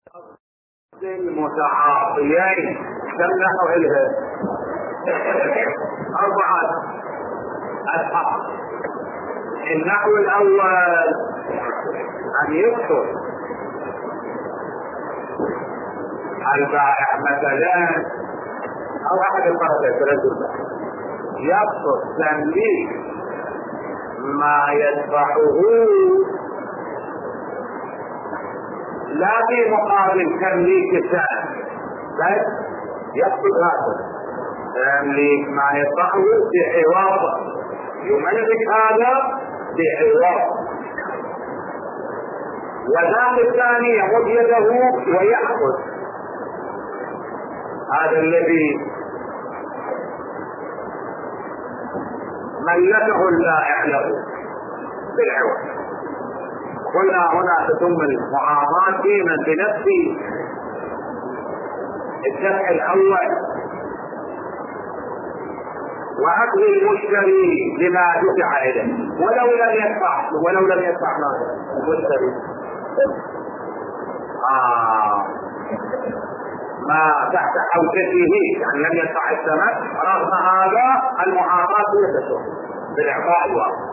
المتعاطيين كم نحو إلها 4 أصحاب. النحو الأول أن يكثر البائع مثلا أو أحد الطرفين رجل يقصد تمليك ما يدفعه لا في مقابل تمليك الثاني، بل يقصد هذا تمليك ما يدفعه بعوض، يملك هذا بعوض، وذاك الثاني يمد يده ويأخذ. هذا الذي ملكه البائع له بالعوض. قلنا هنا تتم المعاملات ديما بنفس الدفع الأول وأخذ المشتري لما دفع إليه ولو لم يدفع ماذا المشتري ما تحت حوزته، يعني لم يدفع الثمن، رغم هذا المعاملات تتم بالإعطاء الواقع.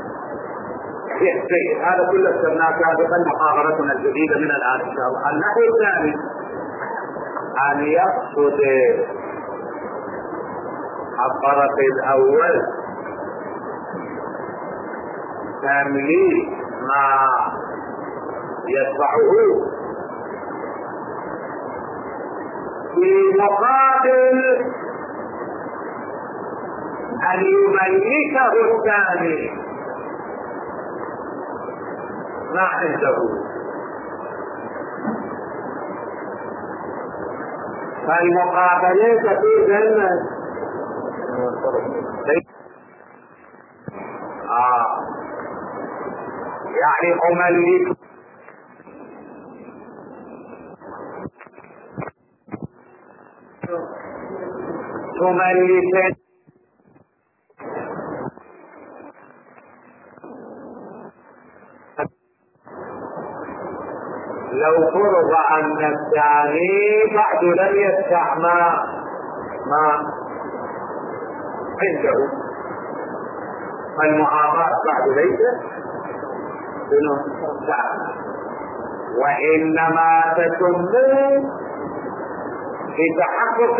هذا كله استثناء سابقا محاضرتنا الجديدة من الآن إن شاء الله. النحو الثاني أن يقصد الطرف الأول تمليك ما يدفعه في مقابل أن يملكه الثاني ما عنده. فالمقابلة تكون جنة يعني أملك تملك لو فرض أن الثاني بعد لم يدفع ما عنده، فالمعاطاة بعد ليس وإنما تتم بتحقق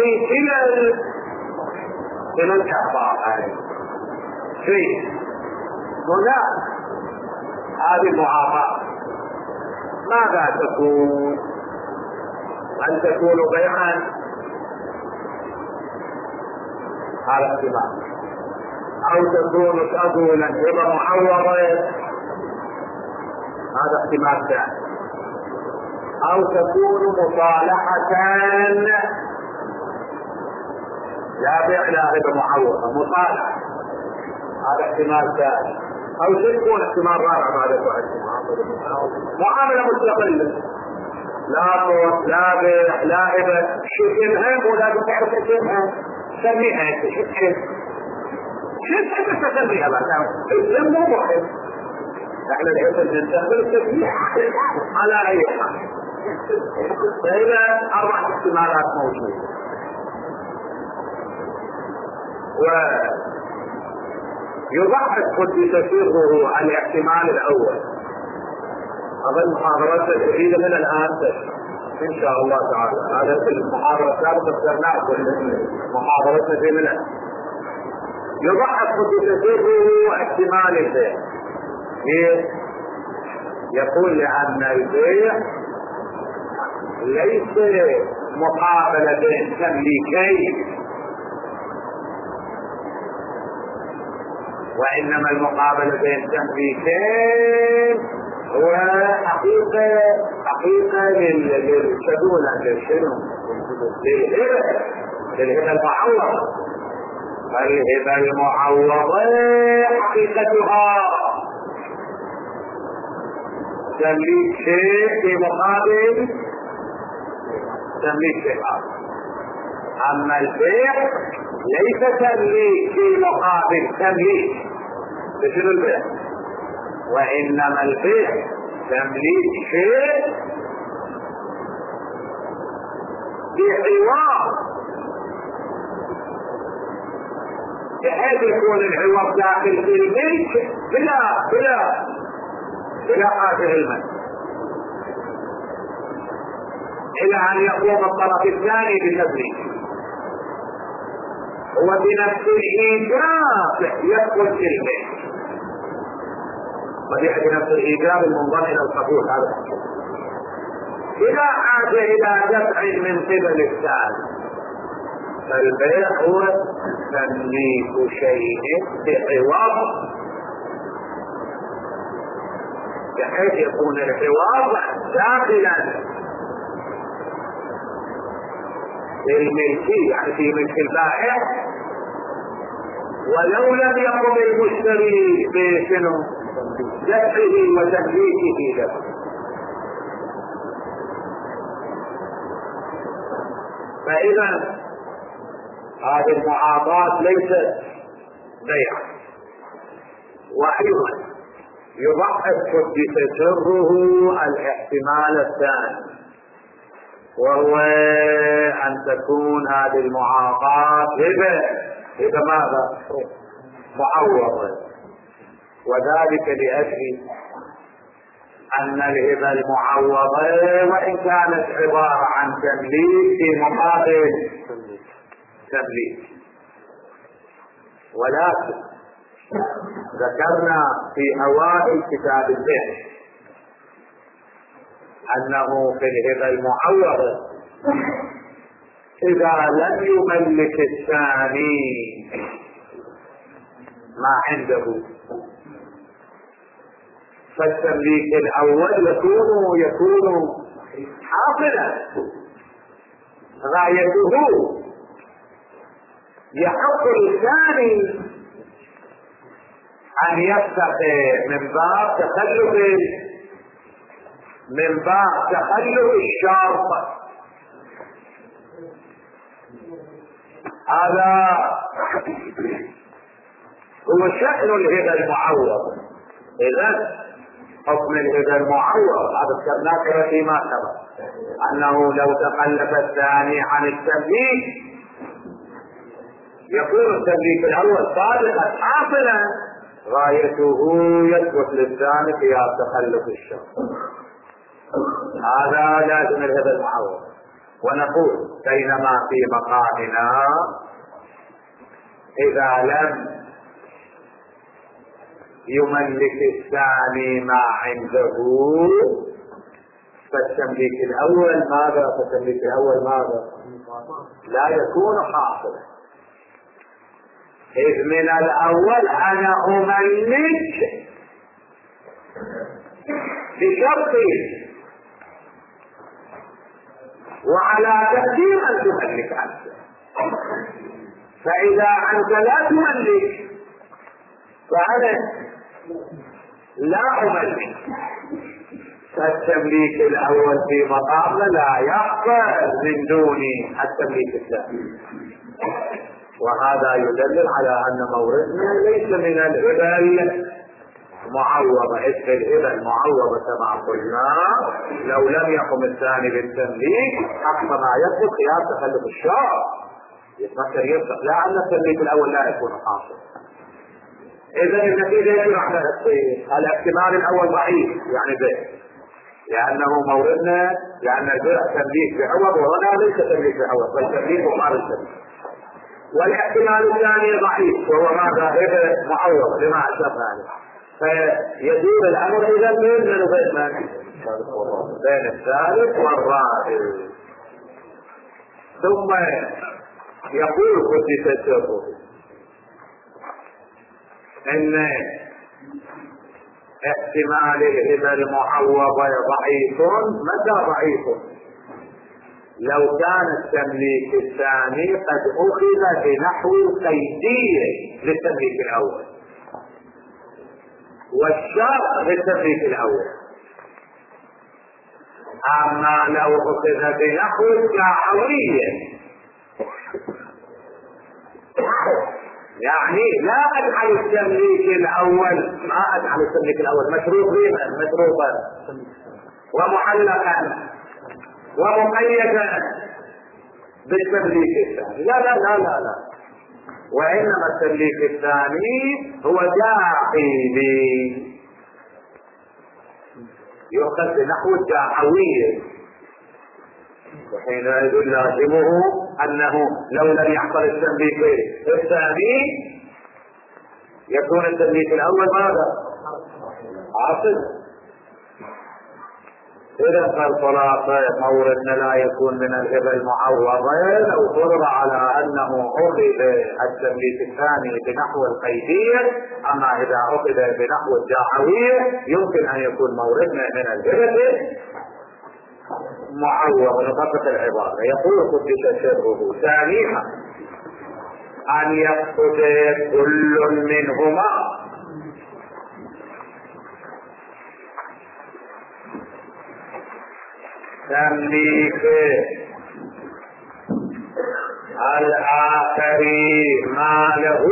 كلا الإعطاء. شيء هنا هذه المعاطاة ماذا تكون؟ أن تكون بيعا، هذا احتمال، أو تكون تأذولا هبة معوضة، هذا احتمال ثاني، أو تكون مصالحة لا بيع لا هبة معوضة، مصالحة، هذا احتمال ثاني، أو تكون احتمال رابع بعد معاملة مستقلة، لا قوة لا بيع لا هبة، شبهها ولا تعرف شبهها سميها شبه تسميها بقى الاسم مو مهم، احنا الحين نستخدم التسمية على اي حال. فإذا 4 احتمالات موجودة، ويضحك قد تسيره الاحتمال الاول. أظن محاضرات جديدة من الآن إن شاء الله تعالى. هذا في المحاضرة السابقة ذكرناه كل محاضرتنا في منها. يضحك بتسيره احتمال البيع، يقول لأن البيع ليس مقابلة بين تمليكين، وإنما المقابلة بين تمليكين هو حقيقة للشدولة للهبة المعوضة. فالهبة المعوضة حقيقتها تمليك شيء في مقابل تمليك شيء آخر. أما البيع ليس تمليك في مقابل تمليك، مثل البيع، وإنما البيع تمليك شيء بعوض، بحيث يكون العوض داخل في الملك بلا حاجة الملك، إلى أن يقوم الطرف الثاني بتبليغه، وبنفس الإيجاب يدخل في الملك، طبيعة بنفس الإيجاب المنضم إلى القبول. هذا إذا حاجة إلى دفع من قبل الثاني، فالبيع هو تمليك شيء بعوض، بحيث يكون العوض داخلا في الملكية، يعني في ملك البائع، ولو لم يقم المشتري بشنو دفعه وتمليكه له. فإذا هذه المعاطاة ليست بيع. وأيضا يضحك حدث سره الاحتمال الثاني، وهو أن تكون هذه المعاطاة هبة ماذا؟ معوضة، وذلك لأجل أن الهبة المعوضة وإن كانت عبارة عن تمليك في مقابل تمليك، ولكن ذكرنا في أوائل كتاب البيع أنه في الهبة المعوضة إذا لم يملك الثاني ما عنده، فالتمليك الأول يكون حاصلا، غايته يحق الثاني أن يستقي من باب تخلف الشرط. هذا هو شأن الهبة المعوض. إذا حكم الهبة المعوض هذا ذكرناه فيما سبق، أنه لو تخلف الثاني عن التمليك يكون التمليك الأول صادقا حاصلا، غايته يثبت للثاني في تخلف الشرط. هذا لازم الهبة المعوض. ونقول بينما في مقامنا إذا لم يملك الثاني ما عنده فالتمليك الأول ماذا؟ لا يكون حاصلا، إذ من الأول أنا أملك بشرطي، وعلى تقدير أن تملك أنت، فإذا أنت لا تملك فأنا لا أملك، فالتمليك الأول في مقام لا يقبل من دون التمليك الثاني. وهذا يدلل على أن موردنا ليس من الهبة المعوضة، إذ الهبة المعوضة كما قلنا لو لم يقم الثاني بالتمليك حق ما يثبت خيار تخلف الشرط يتمثل يصدق، لا أن التمليك الأول لا يكون حاصل. إذا النتيجة يجب على الاحتمال الأول ضعيف، يعني به، لأنه موردنا لأن البيع تمليك بعوض، وهنا ليس تمليك بعوض بل تمليك وقال التمليك. والاحتمال الثاني ضعيف وهو ماذا؟ هبة معوض لما أشرف ذلك. فيدور الأمر إذا بين الثالث والرابع. ثم يقول قدس سره إن احتمال الهبة المعوضة ضعيف. متى ضعيف؟ لو كان التمليك الثاني قد أخذ بنحو قيدية للتمليك الأول، والشرط للتمليك الأول. أما لو أخذ بنحو الدعوية، يعني لا أجعل التمليك الأول مشروطا ومعلقا ومقيدا بالتمليك الثاني. لا لا لا لا لا، وإنما التمليك الثاني هو داخلي، يؤخذ بنحو الدعوية، وحينئذ لازمه أنه لو لم يحصل التمليك الثاني يكون التمليك الأول ماذا؟ عاصل. إذا فالخلاصة موردنا لا يكون من الهبة المعوضة لو فرض على أنه أخذ التمليك الثاني بنحو القيدية، أما إذا أخذ بنحو الدعوية يمكن أن يكون موردنا من الهبة معوض. نطبق العبارة. يقول قدس سره ثانيها أن يفقد كل منهما تمليك الآخر ماله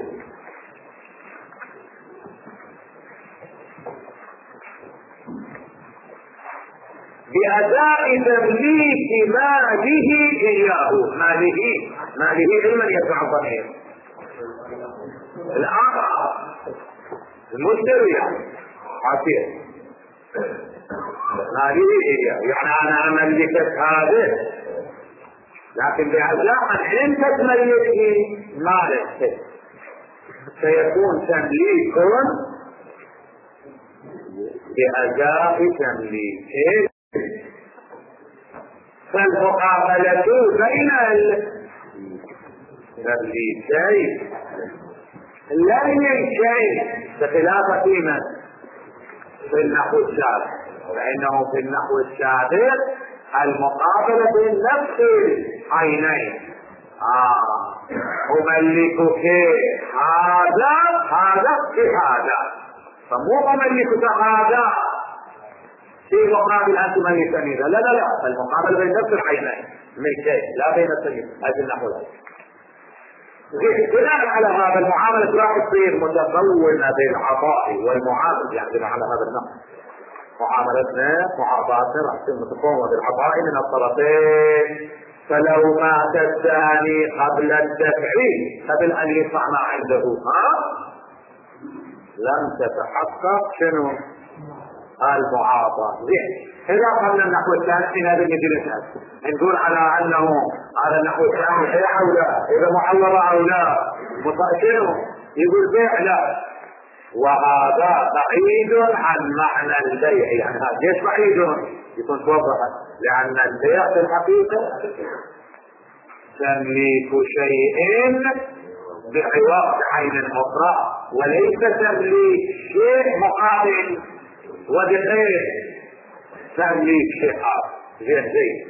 بأداء تمليك ماله إياه. ماله علما يدفع الضمير الآخر المشتري عسير ماله إياه، يعني أنا أملكك هذا لكن بأداء أنت تملكني مالك، سيكون تمليك بأداء تمليك. فالمقابلة بين التمليكين لم ينشئ بخلاف فيما في النحو السابق، لأنه في النحو السابق المقابلة بين نفس العينين. أملكك هذا بهذا، فمو أملكك هذا في مقابل أن تملكني، لا لا لا، المقابلة بين نفس العينين ملكين لا بين السبيل. هذا النحو الأول. بناء على هذا المعاملة راح تصير متطورة بالعطاء والمعاملة، يعني على هذا النحو معاملتنا معاطاتنا راح تصير متطورة بالعطاء من الطرفين. فلو مات الثاني قبل الدفع قبل أن يدفع ما عنده لم تتحقق شنو؟ المعاطاة. إذا قبل النحو الثاني في هذا المجلس نقول على أنه على النحو الثاني بيع أو لا، إذا معوضة أو لا، شنو؟ يقول بيع لا، وهذا بعيد عن معنى البيع. يعني هذا ليش بعيد؟ يكون توضحت، لأن البيع في الحقيقة تمليك شيء بعوض عين أخرى، وليس تمليك شيء مقابل وبغير تمليك شيء آخر غير زي.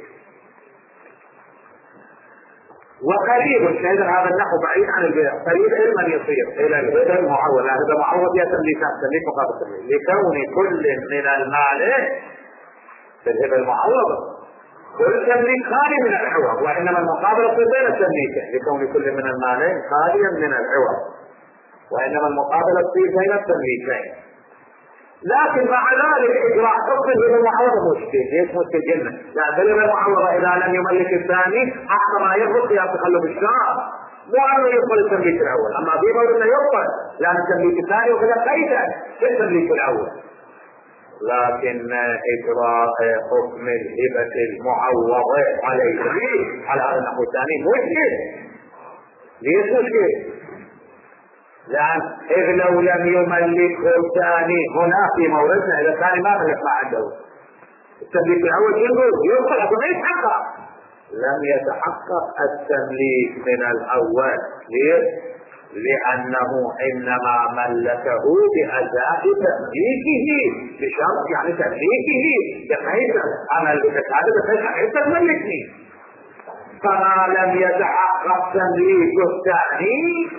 وقريب شهد هذا النحو بعيد عن البيع، قريب علما يصير الى الهبه المعوض. هذا معوض يا تمليكات، تمليك مقابل تمليك، لكون كل من المال في الهبه المعوضه كل تمليك خالي من العوض، وانما المقابله تصير بين التمليكين، لكون كل من المالين خاليا من العوض، وانما المقابله تصير بين التمليكين. لكن مع ذلك اجراء حكم الهبه المعوضه مشكل. ليش مشكل جدا؟ لان الهبه المعوضه اذا لم يملك الثاني حق ما يفرق فيها تخلف الشرع، مو انه يدخل التمليك الاول. اما في قول انه يدخل لان التمليك الثاني وكذا قيدا في التمليك الاول. لكن اجراء حكم الهبه المعوضه عليه على هذا النحو الثاني مشكل. ليش مشكل؟ لأن إذ لو لم يملكه الثاني هنا في موردنا، إذا الثاني ما ملك ما عنده التمليك الأول يقول يدخل ما يتحقق، لم يتحقق التمليك من الأول. ليه؟ لأنه إنما ملكه بأداء تمليكه بشرط، يعني تمليكه بحيث أملكك هذا بحيث أنت تملكني. فما لم يتحقق تمليك الثاني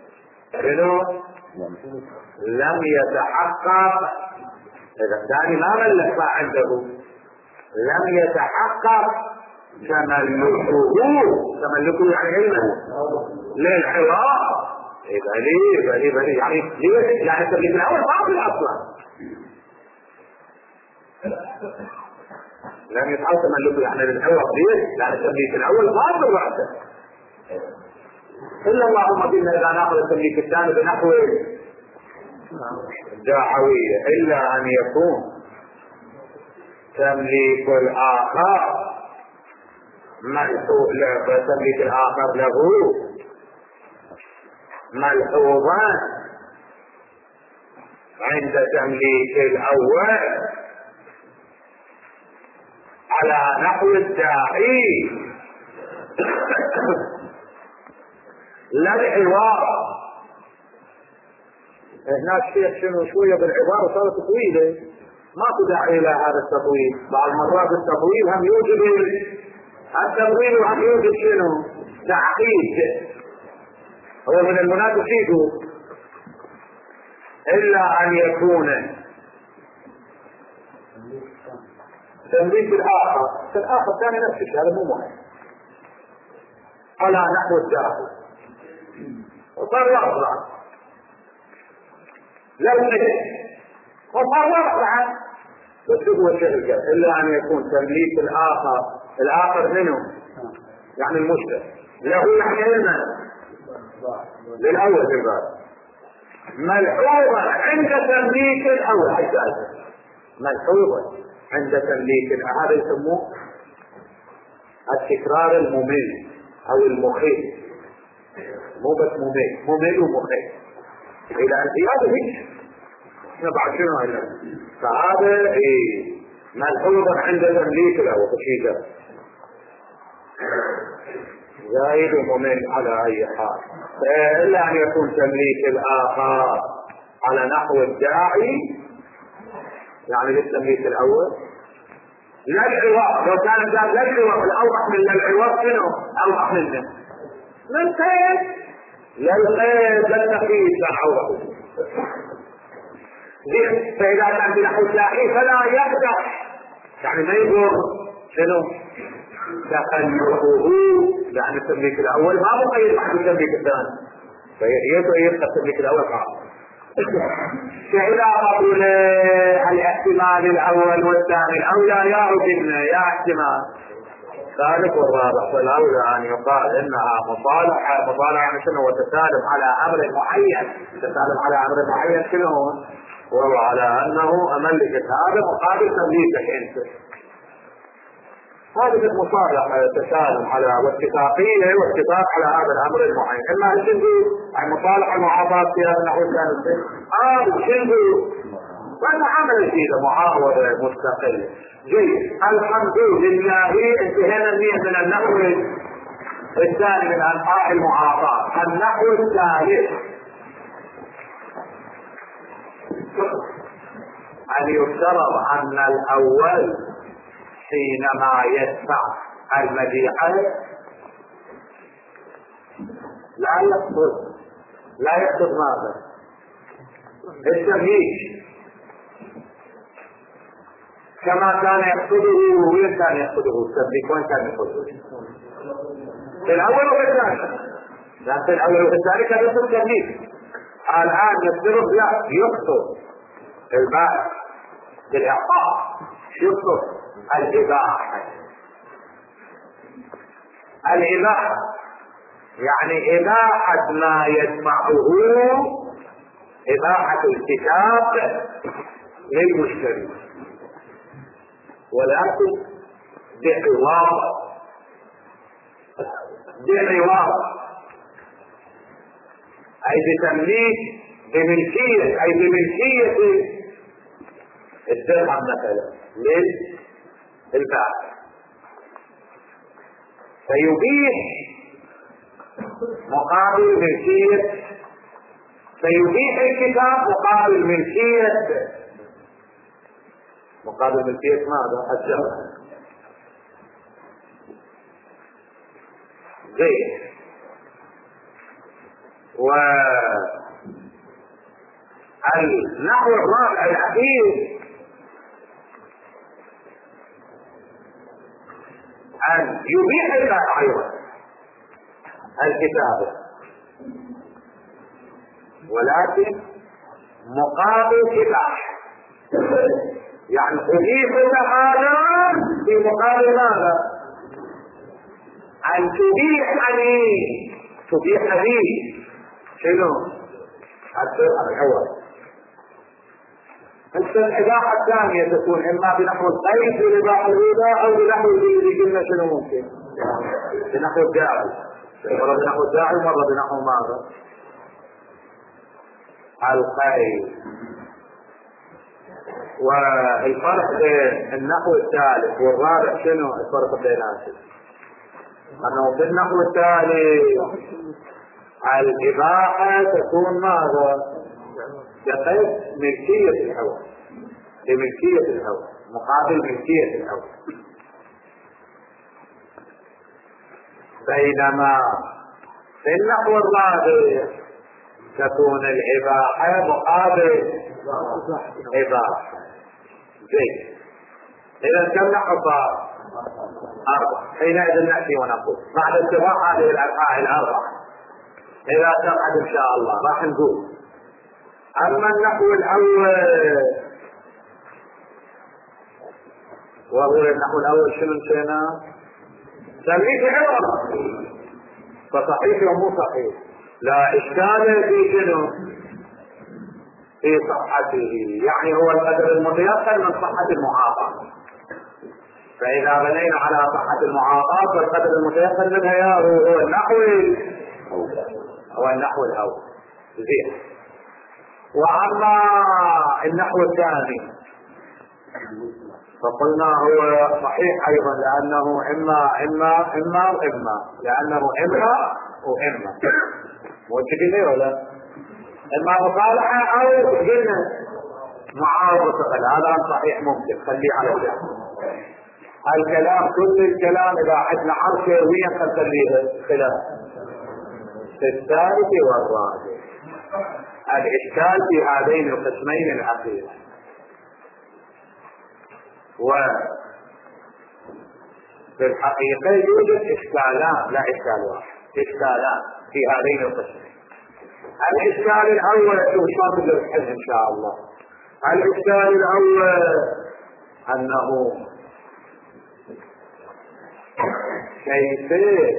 لم يتحقق. إذا الثاني ما ملك ما عنده لم يتحقق تملكه يعني علما للحوار. إذا يعني ليه؟ يعني التمليك الأول باطل أصلا. لم يتحول تملكه يعني للعوض ليه؟ لأن التمليك الأول غالب رأسه. إلا اللهم قلنا إذا نأخذ التمليك الثاني بنحو دعوية، إلا أن يكون تمليك الآخر تمليك الآخر له ملحوظا عند تمليك الأول على نحو الداعي لا العبارة. هناك الشيخ شنو شوية بالعبارة صارت طويلة، ماكو داعي الى هذا التطويل. بعض المرات التطويل هم يوجد التطويل وهم يوجد شنو تعقيد. هو من المنافقين الا ان يكون تمليك الاخر الثاني نفس الشيء، هذا مو مهم على نحو الداخل وصار يطلع لو نجد وصار يطلع بس هو الشركة. الا ان يكون تمليك الاخر منه يعني المشترك له يعني علما للاول في الباب ملحوظا عند تمليك الاول، ملحوظا عند تمليك هذا يسموه التكرار الممل او المخيف، مو بس ممل ومخيف الى انتهاء هيك احنا بعد شنو هذا. فهذا ملحوظا عند تمليك الاول شيء زائد وممل على اي حال، الا ان يكون تمليك الاخر على نحو الداعي يعني للتمليك الاول لا العوض. لو كان ذا لا العوض الاوضح من العوض شنو اوضح منه من قيد لا القيد لا التقييد لا عوض. فاذا كان بنحو الداعي فلا يقدح يعني ما يضر شنو تخلفه، يعني التمليك الاول ما مقيد بعد التمليك الثاني فيبقى التمليك الاول خلاص. فإذا قبل الاحتمال الأول والثاني الأولى يا احتمال ثالث والرابع، فالأولى أن يقال إنها مصالحة يعني شنو وتسالم على أمر معين، تسالم على أمر معين شنو وهو على أنه أملكت هذا مقابل تمليكك أنت. هذه المصالحة تسالم على واتفاقية واتفاق على هذا الأمر المعين. إما الشنو المصالحة المعاضاة في هذا النحو الثاني الشنو وأنا عمل فيه معاوضة مستقلة. جيد الحمد لله انتهينا من النحو الثاني من أنواع المعاضاة. النحو الثالث أن يفترض أن الأول حينما يدفع المبيعات لا يقصد ماذا التمليك كما كان يقصده. وين كان يقصده التمليك؟ وين كان يقصده في الاول وفي الثاني؟ لا في الاول وفي الثاني كان يقصد التمليك. الان يفترض لا يقصد البائع بالاعطاء يقصد الإباحة. الإباحة يعني إباحة ما يدفعه إباحة الكتاب للمشتري ولكن بعوض أي بتمليك بملكية أي بملكية الدرهم مثلا للبائع فيبيح مقابل ملكية فيبيح الكتاب مقابل ملكية ماذا؟ الجمع. زين والنحو الرابع الأخير أن يبيح البائع أيضا الكتابة ولكن مقابل كتاب يعني أضيف هذا في مقابل ماذا؟ أن تبيح تبيح لي شنو؟ الحوار. الإباحة الثانية تكون إما بنحو القيد لإباحة الربا أو بنحو اللي قلنا شنو ممكن؟ بنحو الداعي، مرة بنحو الداعي ومرة بنحو ماذا؟ القيد. والفرق بين النحو الثالث والرابع شنو الفرق بيناتهم؟ أنه في النحو الثالث الإباحة تكون ماذا؟ بقيد ملكية الهوى، بملكية الهوى مقابل ملكية الهوى. بينما في النحو الرابع تكون الإباحة مقابل إباحة. زين، إذا كم نحو صار؟ 4. حينئذ نأتي ونقول بعد اتفاق هذه الأنواع الأربعة إذا سمعت إن شاء الله راح نقول أما النحو الأول وهو النحو الأول شنو نسينا؟ سميه عبرة، فصحيح ومو صحيح لا إشكال في شنو؟ في صحته، يعني هو القدر المتيقن من صحة المعاطاة. فإذا بنينا على صحة المعاطاة فالقدر المتيقن منها هو النحو الأول. زين. وأما النحو الثاني فقلنا هو صحيح أيضا لأنه إما لأنه إما وإما موجودين ليه ولا إما مصالحة أو قلنا معارضة. هذا صحيح ممكن خليه على جنب. الكلام كل الكلام إذا عدنا حرف وين خليه خلاف في الثالث والرابع. الإشكال في هذين القسمين الأخير. وفي الحقيقة يوجد إشكالان، لا إشكال واحد، إشكالان في هذين القسمين. الإشكال الأول شوف شلون تقدر إن شاء الله. الإشكال الأول أنه كيف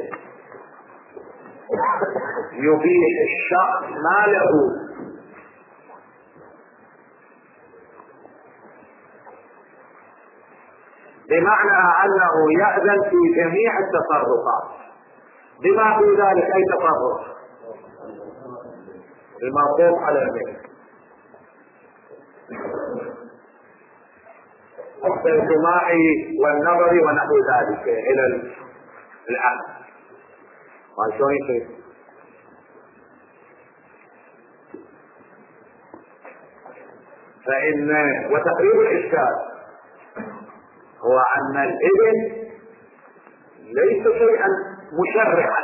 يبيح الشخص ماله بمعنى أنه يأذن في جميع التصرفات بما في ذلك أي تصرف الموقوف على الملك الاجتماع والنظر ونحو ذلك إلى العقل. شلون يصير؟ فإن وتقريب الإشكال هو أن الإذن ليس شيئا مشرعا،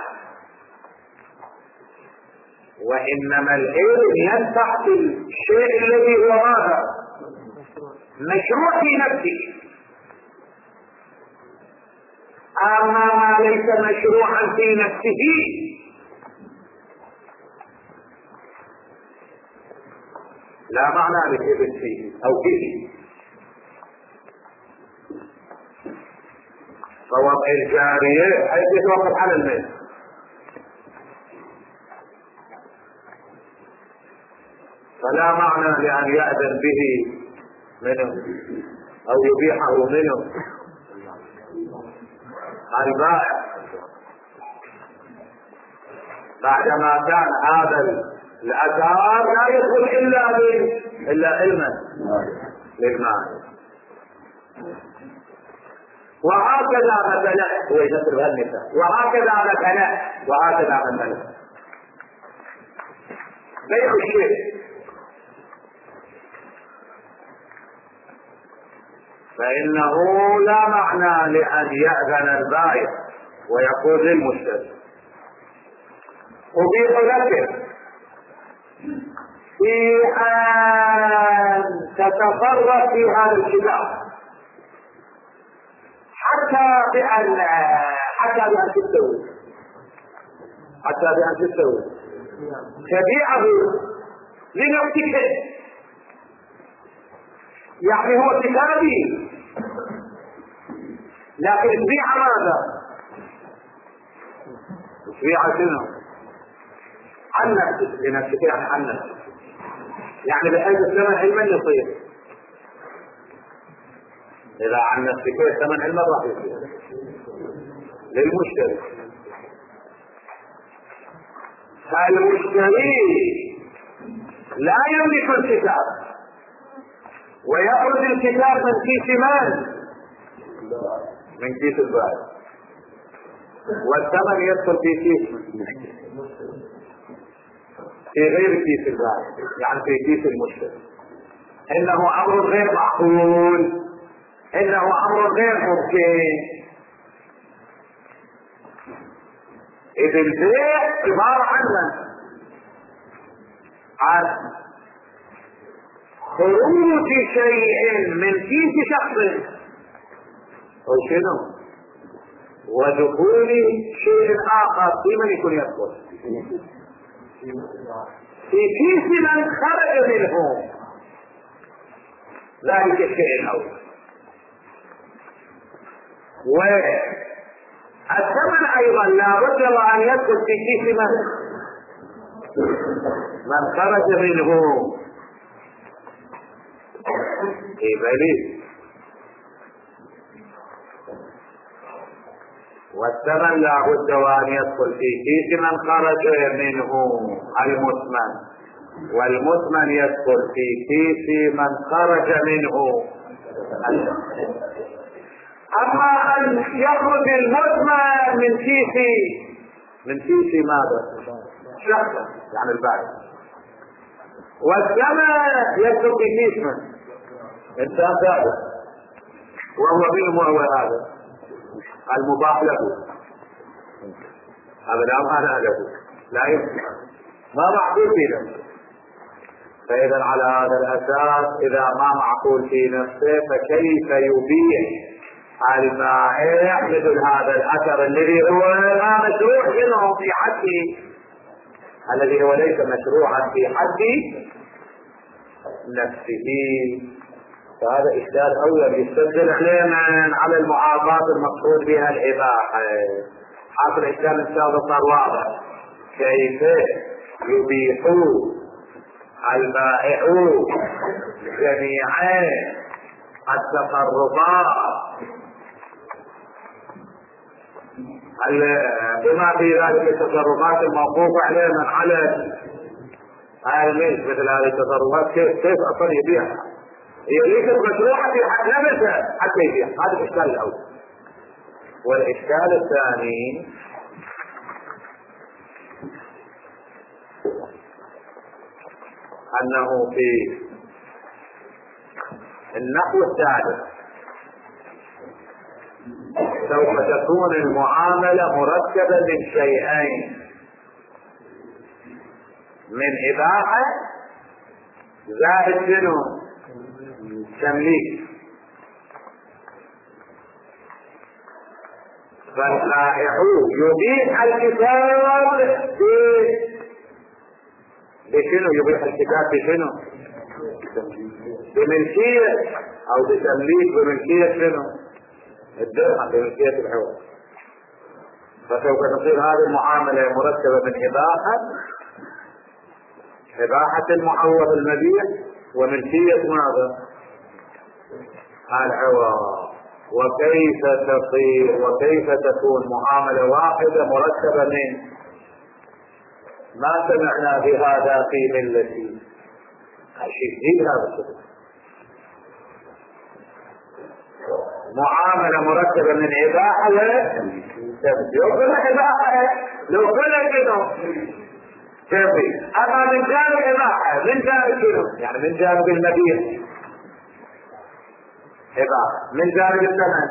وإنما الإذن ينفع في الشيء الذي هو ماذا؟ مشروع في نفسه. أما ما ليس مشروعا في نفسه لا معنى للإذن فيه أو به. فوضع الجارية حيث يتوقف على المال، فلا معنى لأن يأذن به منه أو يبيحه منه البائع بعدما كان هذا الأثار لا يدخل إلا علما للمال. وهكذا مثلا هو يذكر هالمثال، وهكذا مثلا بيع الشيء، فإنه لا معنى لأن يأذن البائع ويقول للمشتري أبيح لك في أن تتصرف في هذا الكتاب حتى بأن تستوي تبيعه لنفسك، يعني هو كتابي لكن تبيع ماذا؟ تبيع شنو؟ عن نفسك، لنفسك يعني عن نفسك، يعني بحيث الثمن علما يصير. إذا عن نفسك الثمن علما راح يصير للمشتري. فالمشتري لا يملك الكتاب، ويأخذ الكتاب من كيس من؟ من كيس البائع، والثمن يدخل في كيس في غير كيس البائع، يعني في كيس المشتري. انه امر غير معقول، انه امر غير ممكن. اذا البيع عبارة عن خروج شيء من كيس شخص او شنو، ودخول شيء اخر في من يكون يدخل في كيس من خرج منه ذلك الشيء الاول. والثمن ايضا لا بد وان يدخل في كيس من خرج منه إبليس. والثمن لا بد وان يدخل في كيس من خرج منه المثمن، والمثمن يدخل في كيس من خرج منه. اما ان يخرج المثمن من كيس ماذا؟ شخص يعني البائع، والثمن يدخل في كيس من انسان ثالث، وهو منه وهو هذا المباح له. هذا لا معنى له، لا يمكن، ما معقول في نفسه. فإذا على هذا الأساس إذا ما معقول في نفسه فكيف يبيع البائع مثل هذا الأثر الذي هو ما مشروع منه في حد، الذي هو ليس مشروعا في حد نفسه. فهذا إشكال أول يستدل على المعاطاة المقصود بها الإباحة. حاصل الإشكال إن شاء الله صار واضح. كيف يبيح البائعون جميعا التصرفات بما في ذلك التصرفات الموقوفة عليها على الملك، مثل هذه التصرفات كيف أصلا يبيعها؟ هي ليست مشروعة في حد نفسه حتى يبيع. هذا الإشكال الأول. والإشكال الثاني أنه في النحو الثالث سوف تكون المعاملة مركبة من شيئين: من إباحة زائد شنو؟ تمليك. فالبائع يبيح الكتاب بشنو؟ يبيح الكتاب بشنو؟ بملكية او بتمليك بملكية شنو؟ الدرهم، بملكية العوض. فسوف تصير هذه المعاملة مركبة من إباحة المعوض المبيع وملكية ماذا؟ العوض. وكيف تصير وكيف تكون معاملة واحدة مركبة من ما سمعنا بهذا في ملتي؟ شيء جديد هذا الشيء. معاملة مركبة من إباحة لو كنا إباحة لو كنا شنو؟ تمليك. أما من جانب إباحة من جانب شنو؟ يعني من جانب المبيع إباحة، من جانب الثمن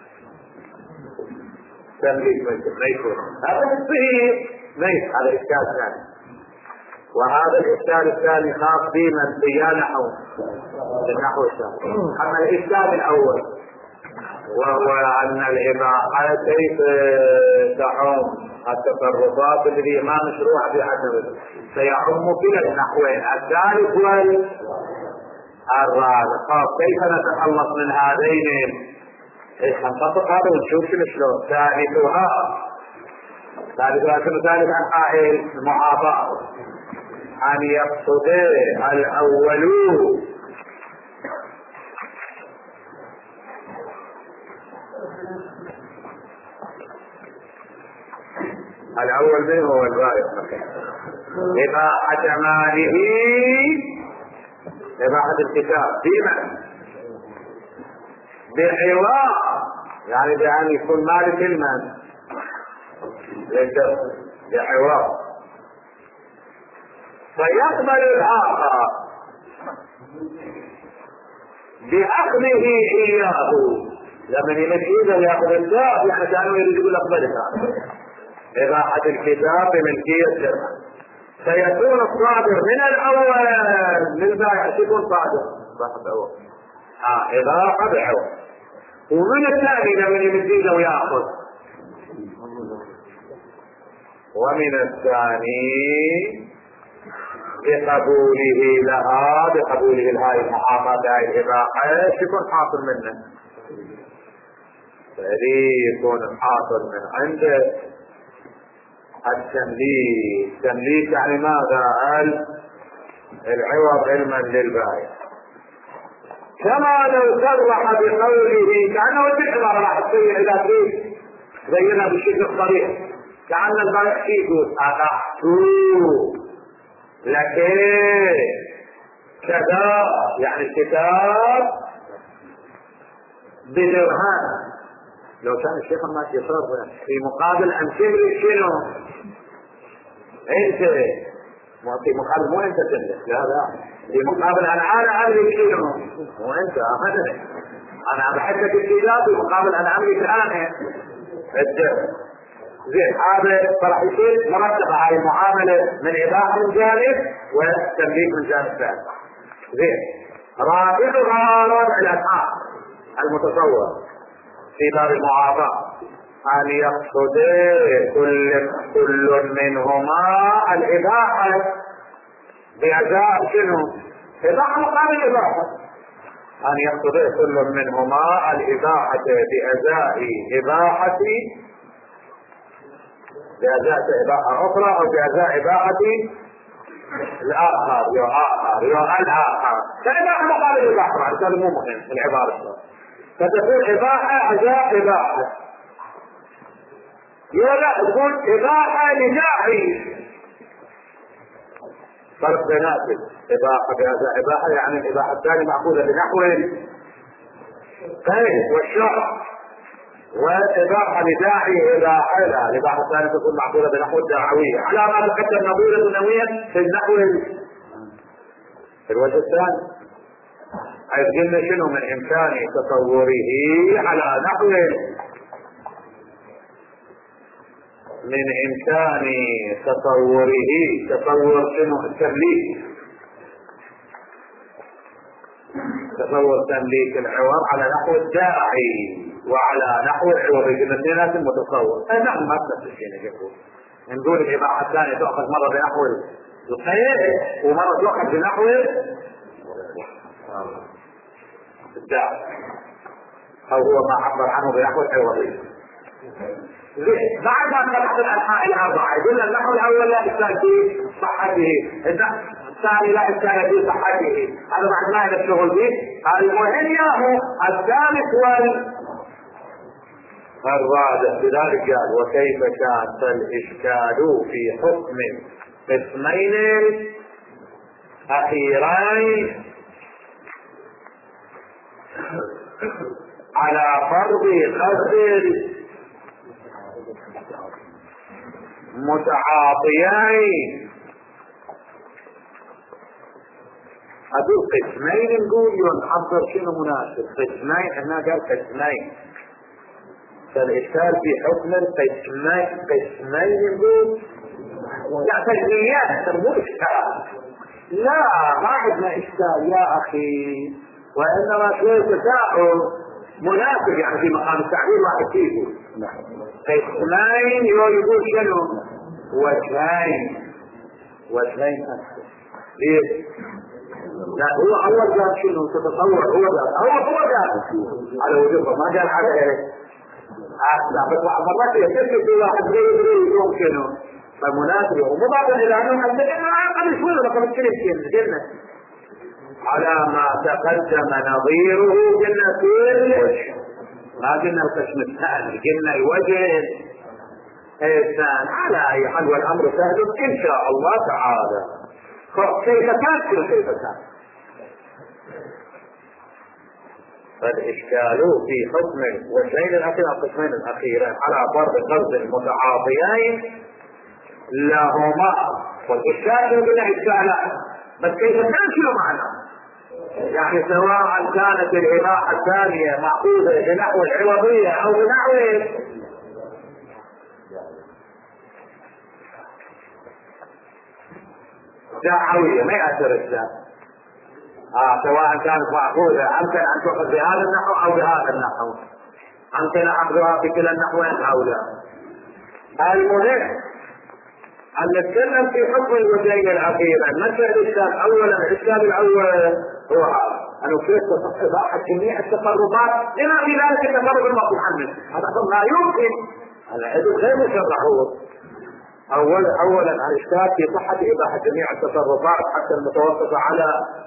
تمليك ما يكون. هذا يصير ليس. هذا الإشكال الثاني. وهذا الإشكال الثاني خاص بمن بيانه النحو الثاني. أما الإشكال الأول وهو أن الإباحة كيف تعم التصرفات التي ما مشروعة في حسب سيعم كلا النحوين الثالث والرابع. كيف نتخلص من هذين هنطبق هذا ونشوف شلون. ثالثها شنو ثالث القائل؟ المعاطاة، أن يقصد الأول منه هو البائع إباحة ماله، إباحة الكتاب بما بعوض، يعني بأن يكون مالك المال بعوض، فيقبل الآخر بأخذه إياه. لما يمشي يأخذ الداء يعني كانوا يريد يقول أقبلها. إباحة الكتاب بملكية الشرع، سيكون الصادر من الأول للبائع، يكون صادر إباحة بعوض، ومن الثاني لما يمشي ويأخذ، ومن الثاني بقبوله لها، بقبوله لهاي المعاطاة هاي الإباحة يكون حاصل منه، يكون حاصل من عنده التمليك. تمليك يعني ماذا؟ العوض علما للبائع. كما لو صرح بقوله، كأنه العبارة راح تصير إلى فيه بينها بشكل صريح، كأن البائع يقول أخذت لك كذا، يعني الكتاب بدرهم. لو كان الشيخ ما يصرف في مقابل أن تملك شنو؟ انت في مقابل مو انت تملك، لا في مقابل انا املك شنو؟ مو انت، انا بحثك الكتاب في مقابل انا املك انا الدرهم. زين، هذا راح يصير مرتبه هاي المعامله من اباحه من جانب وتمليك من جانب ثاني. زين، رابعها رابع الاسعار المتصور في باب المعاطاة أن يقصد كل منهما الإباحة بأداء شنو؟ إباحة مقابل إباحة. أن يقصد كل منهما الإباحة بأداء إباحة، بأداء إباحة أخرى أو بأداء إباحة الآخر الآخر، فإباحة مقابل إباحة. هذا مو مهم في العبارة، فتكون إباحة أداء إباحة، لا تكون إباحة لداعي. فرق بيناتهم، إباحة بأداء إباحة يعني الإباحة الثانية مأخوذة بنحو القيد والشرع، والإباحة لداعي إباحة لا، الإباحة الثانية تكون مأخوذة بنحو الدعوية، على ما تقدم نظيرة نوية في النحو الوجه الثاني. حيث قلنا شنو؟ من إمكان تصوره على نحو، من إمكان تصوره، تصور شنو؟ التمليك، تصور تمليك العوض على نحو الداعي وعلى نحو العوض، قلنا اثنينات المتصور. نحن ما نفس الشيء نقول الإباحة الثانية تأخذ مرة بنحو القيد ومرة تأخذ بنحو الداعي، أو هو ما عبر عنه بنحو العوضي. بعد ما نحو الأنحاء الأربعة قلنا النحو الأول لا إشكال في صحته، النحو الثاني لا إشكال في صحته، هذا بعد ما هذا الشغل به. المهم ياهو الثالث والرابع. لذلك قال وكيف كان الإشكال في حكم قسمين أخيرين على فرض قدر متعاطيين. هذول قسمين نقول ونحضر شنو مناسب. قسمين، احنا قال قسمين، فالإشكال في حكم القسمين. قسمين نقول لا تجميات، مو إشكال، لا ما عندنا إشكال يا أخي، وإنما شوية تساؤل مناسب، يعني في مقام التعبير واحد فيه. قسمين يقول شنو؟ وجهين، وجهين أكثر. ليش؟ لا هو اول قال شنو تتصور، هو قال على وجوبه، ما قال على ايه. بس مرات يتكلم في واحد غير يوم شنو فمناسب ومضافا الى انه قبل شويه قبل كلمتين على ما تقدم نظيره قلنا كل ما قلنا القسم الثاني، قلنا الوجه الثاني. على اي حال والامر سهل ان شاء الله تعالى. كيف كان فالإشكال في حكم الوجهين الأخيرين القسمين الأخيرين على فرض قصد المتعاطيين لهما، والإشكال بلا إشكالات، بس كيف تنشر معنا؟ يعني سواء كانت الإباحة الثانية مأخوذة بنحو العوضية أو بنحو دعوية ما يأثر الشيء. سواء كانت مأخوذة أمكن أن تؤخذ بهذا النحو أو بهذا النحو، أمكن أخذها بكلا النحوين أو لا. المهم أن نتكلم في حكم الوجهين الأخيرين. مثل الإشكال أولا، الإشكال الأول هو هذا أنه كيف تصح إباحة جميع التصرفات لما في ذلك التصرف المطلوب عنه، هذا لا يمكن، العدل غير مشرع. أولا الإشكال في صحة إباحة جميع التصرفات حتى المتوسطة على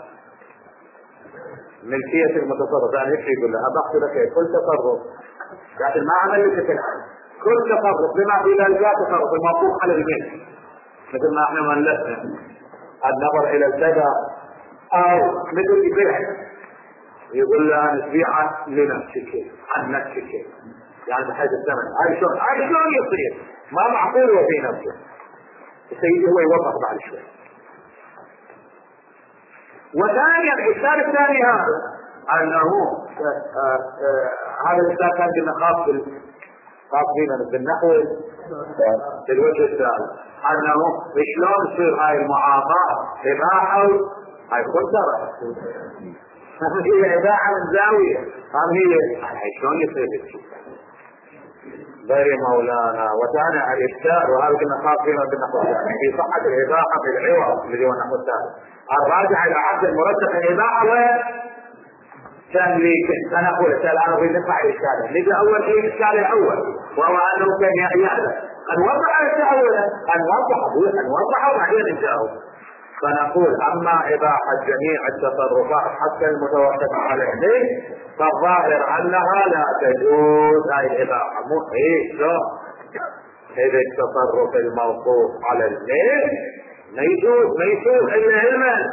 ملكية المتصرف. يعني ايش يقول له؟ أبحث لك كل تصرف، يعني ما عمل لك الآن كل تصرف بما في ذلك تصرف المطلوب على الملك، مثل ما احنا ملكنا النظر إلى السدى أو مثل البيع، يقول له نبيعها لنفسك عن نفسك، يعني بحيث الثمن. أي شلون يصير؟ ما معقول وفي نفسه. السيد هو يوضح بعد شوي. وثانيا الإشكال الثاني هذا أنه هذا الإشكال كان كنا خاص بنا بالنحو في الوجه الثالث، أنه شلون تصير هاي المعاطاة إباحة هاي خسرة، هي إباحة من زاوية، هي شلون يصير الشيء غير مولانا. وثاني الإشكال وهذا كنا خاص بنا بالنحو الثاني في صحة الإباحة في العوض اللي هو النحو الثالث. الراجع الى عقد المرتب الاباحه وتمليك. انا اقول الان اريد ندفع الاشكال. نجي اول شيء الاشكال الاول وهو انه كان يعلم ان وضح اولا ان وضح وبعدين انتهوا. فنقول اما اباحه جميع التصرفات حتى المتوقف عليه فالظاهر انها لا تجوز هذه الاباحه. اذا التصرف الموقوف على الملك ما يشوف الا المال،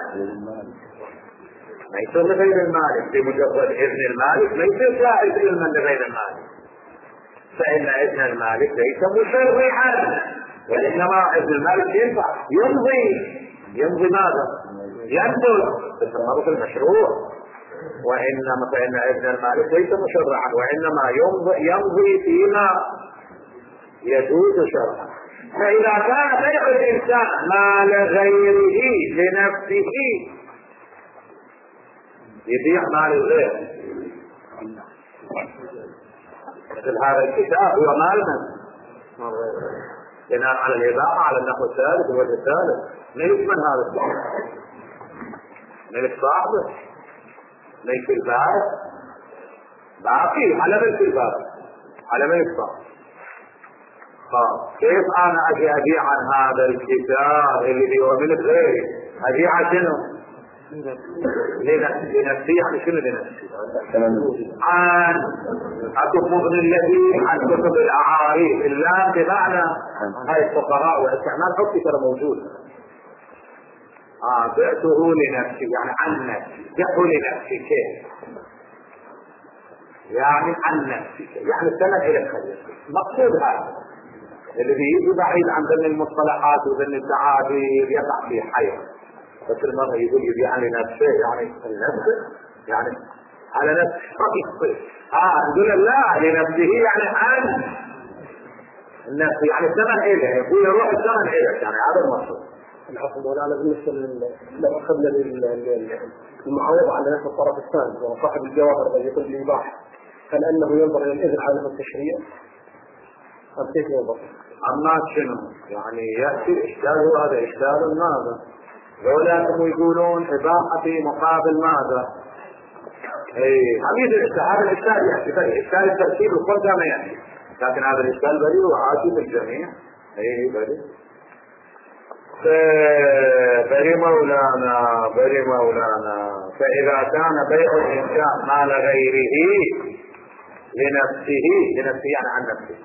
ما يشوف لغير المالك بمجرد اذن المالك، ما يشوف لا اذن لغير المالك، فان اذن المالك ليس مشرعا، وانما اذن المالك ينفع يمضي ماذا؟ ينفذ بالتصرف المشروع، وانما فان اذن المالك ليس مشرعا وانما يمضي فيما يجوز شرعا. فإذا كان بيع الإنسان مال غيره لنفسه يبيع مال الغير، مثل هذا الكتاب هو مال من بناء على الإباحة على النحو الثالث والوجه الثالث. ملك من هذا الصاحب؟ ملك صاحبه، ملك الباب باقي على ملك الباب على ملك صاحب. كيف انا اجي ابيع عن هذا الكتاب اللي هو من غيري؟ ابيع شنو؟ لنفسي. يعني شنو لنفسي؟ عن اكتب مغني الذي عن كتب الاعاريف الا بمعنى هاي الفقراء واستعمال حكي ترى موجود. بعته لنفسي يعني عن نفسي. بعته لنفسي كيف؟ يعني عن نفسي يعني السند الى الخير. مقصود هذا الذي يجي بعيد عن ذن المصطلحات وذن التعابير يقع في حيرة. بس المرة يقول يبيع لنفسه يعني النفس يعني على نفسه. نقول لا لنفسه يعني عن النفس يعني الثمن إله يقول يروح الثمن إله يعني هذا المقصود. الحكم مولانا بالنسبة لو أخذنا المعاوضة على نفس الطرف الثاني وصاحب الجواهر الذي يقول الإباحة، هل أنه ينظر إلى الإذن على نفس التشريع؟ أم كيف ينظر؟ أما شنو يعني يأتي إشكال وهذا إشكال ماذا؟ ذولاكم يقولون إباحة في مقابل ماذا؟ هذا الإشكال يعني إشكال الترتيب الخلطة ما يعني، لكن هذا الإشكال بريء وعادي بالجميع. بريء مولانا. فإذا كان بيع الإنسان مال غيره لنفسه يعني عن نفسه،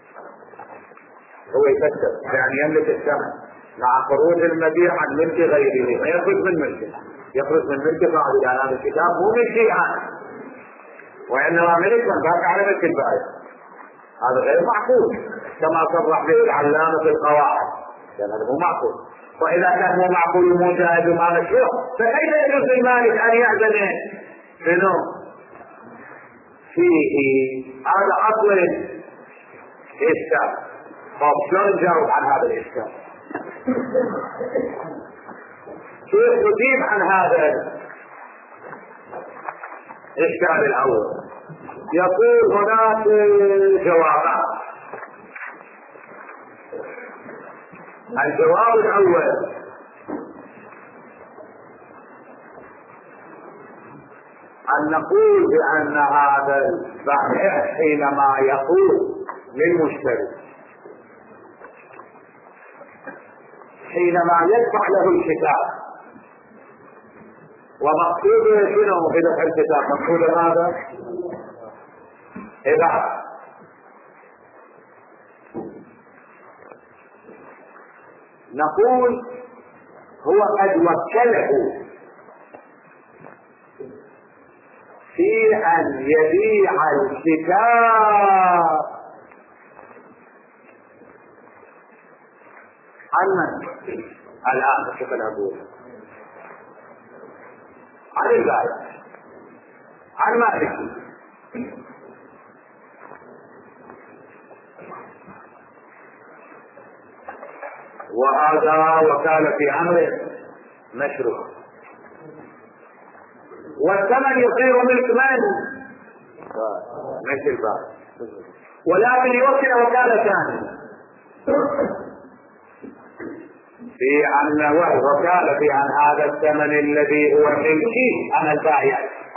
هو يفكر يعني يملك الثمن مع خروج المبيع عن ملك غيره، ما يخرج من ملكه، يخرج من ملكه بعد، لأن هذا الكتاب مو ملكي عنه وإنما ملك من باقي على ملك البائع. هذا غير معقول كما صرح به العلامة في القواعد، لأن هذا مو معقول. وإذا كان مو معقول ومو جائز وما مشروع، فكيف يجوز للمالك أن يأذن شنو فيه؟ هذا أصل الإشكال. طب شلون نجاوب عن هذا الإشكال؟ كيف نجيب عن هذا الإشكال الأول؟ يقول هناك جوابان. الجواب الأول أن نقول بأن هذا البائع حينما يقول للمشتري، حينما يدفع له الكتاب، ومقصوده شنو في دفع الكتاب؟ مقصود هذا إذا نقول هو قد وكله في أن يبيع الكتاب عن من؟ الآن شوف الأبوه عن البائع، عن مالك. وهذا وكالة في أمر مشروع، والثمن يصير ملك من؟ ملك البائع، ولكن يوكل وكالة ثانية في أن وكالة في عن هذا الثمن الذي هو ملكي أنا البائع.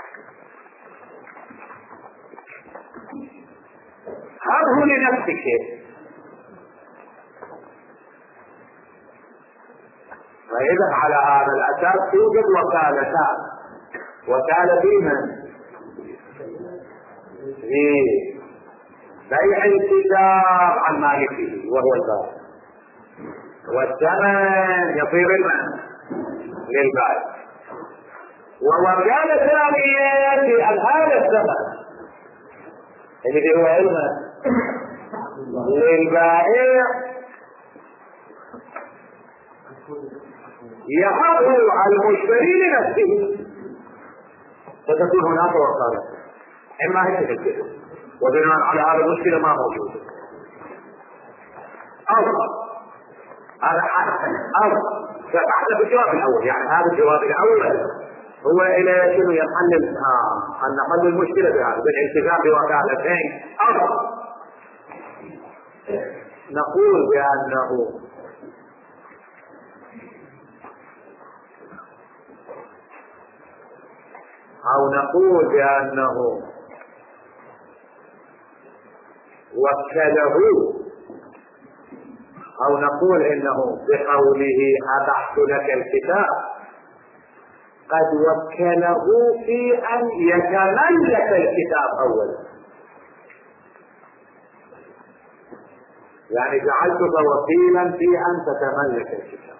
هذا لنفسك. فإذا على هذا الأساس توجد وكالتان، وكالة في من؟ في بيع الكتاب عن مالكه وهو البائع، والثمن يصير المال للبائع، ووكالة ثانية في هذا الثمن اللي هو علمه للبائع يحقه على المشتري لنفسه، فتكون هناك وكالة. إما هي تكتب، وبناء على هذا المشكلة ما موجودة. هذا فاحنا في الجواب الأول، يعني هذا الجواب الأول هو إلى شنو ينحل أن نحل المشكلة بهذا بالالتزام بوكالتين. نقول بأنه أو نقول بأنه وكله، أو نقول إنه بقوله أبحت لك الكتاب قد وكله في أن يتملك الكتاب أولا، يعني جعلتك وكيلا في أن تتملك الكتاب،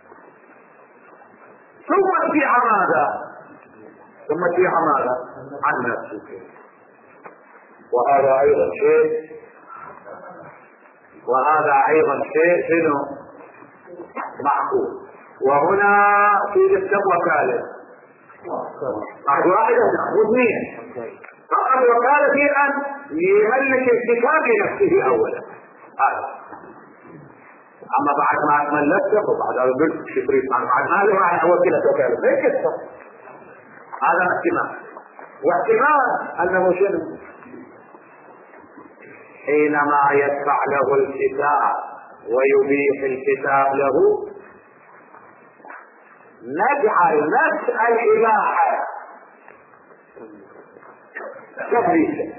ثم في ماذا؟ ثم في ماذا؟ عن نفسك. وهذا أيضا شيء، وهذا أيضا شيء شنو؟ معقول. وهنا في جسد وكالة واحدة واثنين، فقد وكالة في أن يملك الكتاب لنفسه أولا، أما بعد ما تملكته وبعد هذا قلت شفريت بعد ما له وكيلة وكالة ليش كده؟ هذا احتمال. واحتمال أنه شنو؟ حينما يدفع له الكتاب ويبيح الكتاب له نجعل نفس الإباحة تدريسا،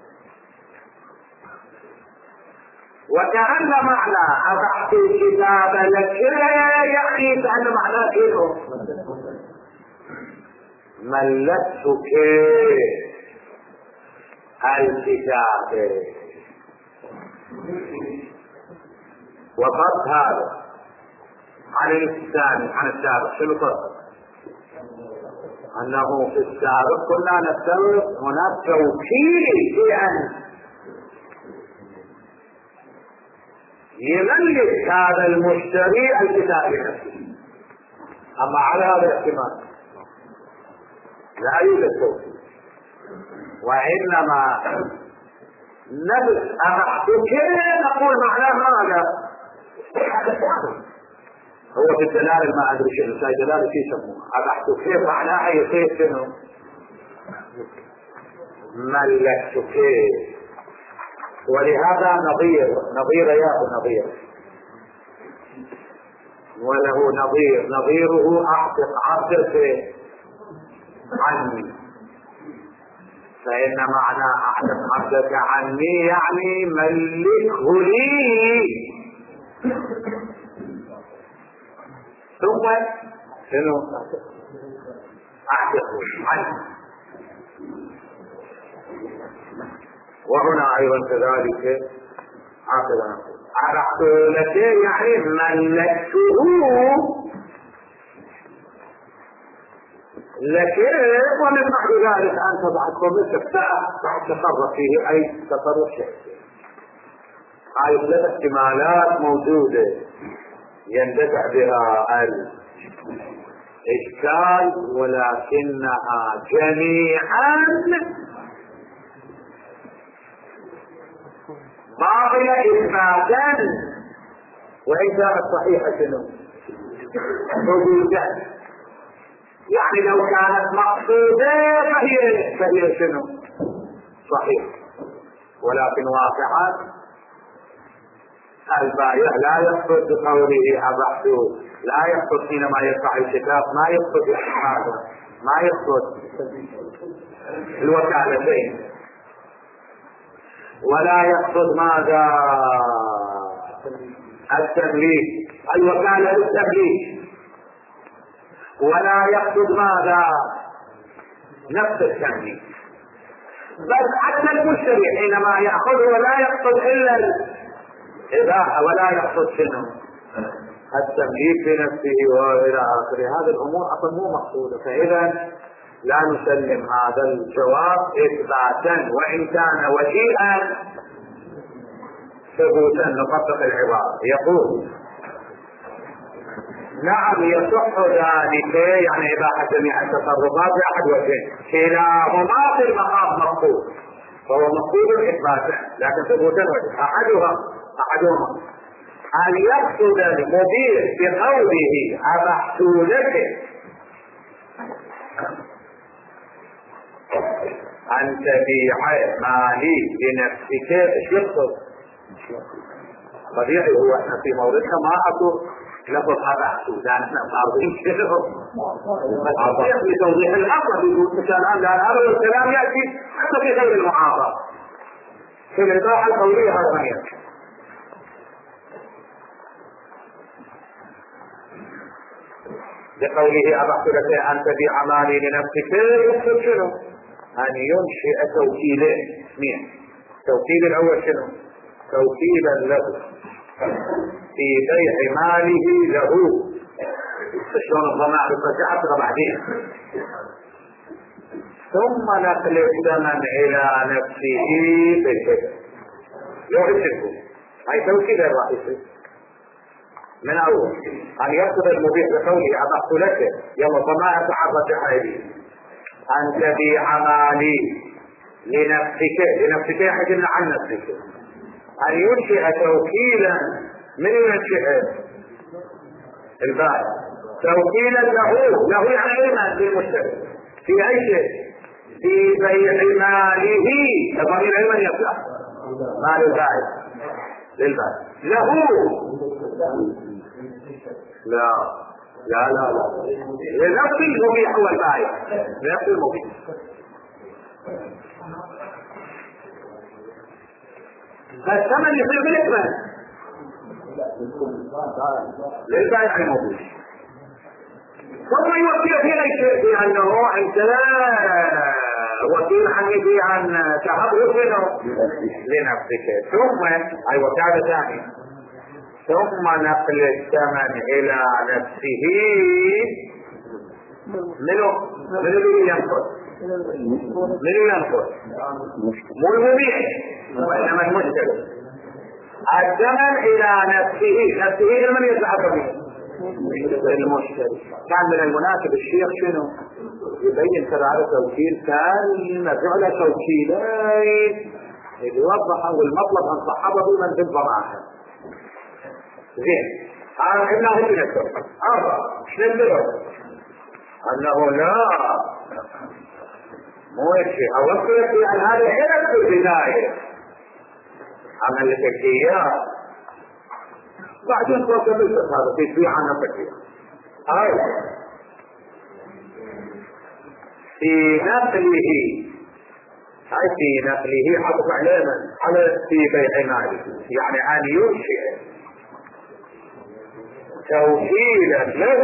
وكأن معنى أبحث الكتاب لك يحكي كأن معناه كده ملكتك الكتاب. وفرق هذا عن الثاني عن السابق. شنو الفرق؟ أنه في السابق كنا نفترض هناك توكيل في أن يملك هذا المشتري الكتاب نفسه، أما على هذا الاحتمال لا يوجد توكيل، وإنما نفس كيف نقول معناه ماذا؟ هو في الدلالة ما أدري شنو الدلالة كيف يسموها أبحث كيف معناها يصير شنو؟ ملكت كيف. ولهذا نظير ياء نظير، وله نظيره أعتق عني، فإن معنى أعتق عني يعني ملكه لي. ثم شنو؟ أعتق عني. وهنا أيضا كذلك أعتق لك يعني ملكته لك، ومن بعد ذلك أنت بعد قبلتك بعد تصرف فيه أي تصرف شخصي. هاي ثلاث احتمالات موجودة يندفع بها الإشكال، ولكنها جميعا باطلة إثباتا، وإن كانت صحيحة شنو؟ وجودا. يعني لو كانت مقصودة فهي شنو؟ صحيح، ولكن واقعا البائع لا يقصد بقوله أبحث، لا يقصد حينما يدفع الكتاب ما يقصد هذا، ما يقصد الوكالتين، ولا يقصد ماذا؟ التمليك، الوكالة للتمليك، ولا يقصد ماذا؟ نفس التمليك. بل حتى المشتري حينما يأخذه ولا يقصد إلا الإباحة، ولا يقصد شنو؟ التمليك بنفسه وإلى آخره. هذه الأمور أصلا مو مقصودة، فإذا لا نسلم هذا الجواب إثباتا وإن كان وجيئا ثبوتا. نطبق العبارة. يقول نعم يصح ذلك، يعني إباحة جميع التصرفات بأحد وجهين، كلاهما في المقام مقصود، فهو مقصود إثباتا لكن ثبوتا وجه. أحدهما أن يقصد المدير بقوله أبحث لك أن تبيع مالي بنفسك. ايش يقصد؟ طبيعي هو احنا في موردنا ما اكو لفظ أبحث، لأن احنا معرضين كده لتوضيح الأمر. يقول الآن لأن هذا الكلام يأتي حتى في غير المعارضة في الإباحة القولية هذا. بقوله أبحث لك أن تبيع مالي لنفسك يقصد شنو؟ أن ينشئ توكيلين اثنين. التوكيل الأول شنو؟ توكيلا له في بيع ماله له. شلون الضمان بالرجعة بعدين، ثم نقل الثمن إلى نفسه بالكذب. لو عرفته هاي توكيل الرئيسي من أول أن يقصد المبيع بقوله أبحث لك يوم ضمان تعرض عليه أن تبيع مالي لنفسك يحجن عن نفسك. أن ينشئ توكيلا، من ينشئ؟ البائع. توكيلا له يعني علما في المشتري في أي شيء؟ في بيع ماله. ضمير علما يطلع مال البائع للبائع له. لا لا لا لا، لنفس المبيح هو البائع، لنفس المبيح. فالثمن يصير بالإثمان للبائع المبيح. ثم يوكل فينا الشيء بأنه أنت وكيل عني عن تحضر لنفسك، ثم أي وكالة ثانية، ثم نقل الثمن إلى نفسه. منو ينقل؟ مو المبيع وإنما المشتري. الثمن إلى نفسه لمن يدفع به؟ المشتري. كان من المناسب الشيخ شنو يبين كذلك توكيل كلمة فعل توكيلين يوضح والمطلب ان صحبه من في الضمانة. زين انه من التوكيل شنو اللي انه لا مو شيء اوكلك بان هذا حلف في البداية عمل لك اياه بعدين توصل هذا في عن نفسك. في نقله عطف على في بيع ماله، يعني أن ينشئ توكيلا له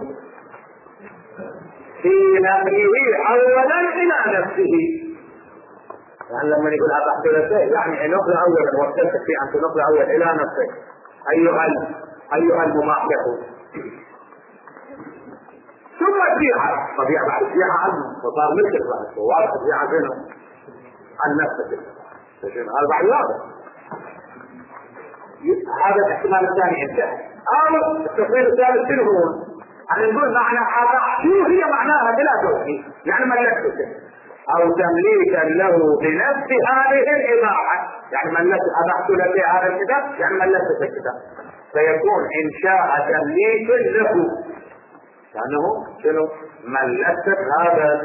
في نقله أولا إلى نفسه. يعني لما يقول أبحث لك يعني نقل أولا وكلت في أن تنقل أولا إلى نفسك أيها المماحك، ثم تبيعها. طبيعة بعد تبيعها عنه وصار ملكك بعد وواضح تبيعها بينهم عن نفسك. هذا بعد واضح. هذا الاحتمال الثاني انتهى. أو التفصيل الثالث شنو هو؟ أن نقول معنى شو هي معناها بلا توكيل، يعني ملكتك أو تمليكا له بنفس هذه الإباحة، يعني ملكت أبحت لك هذا الكتاب يعني ملكت الكتاب، فيكون إنشاء تمليك له لأنه شنو ملكت هذا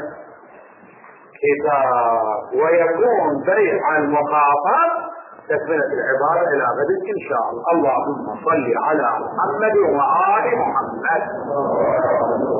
الكتاب، ويكون بيع المخاطر تكملة العبارة إلى غد إن شاء الله. اللهم صل على محمد وآل محمد.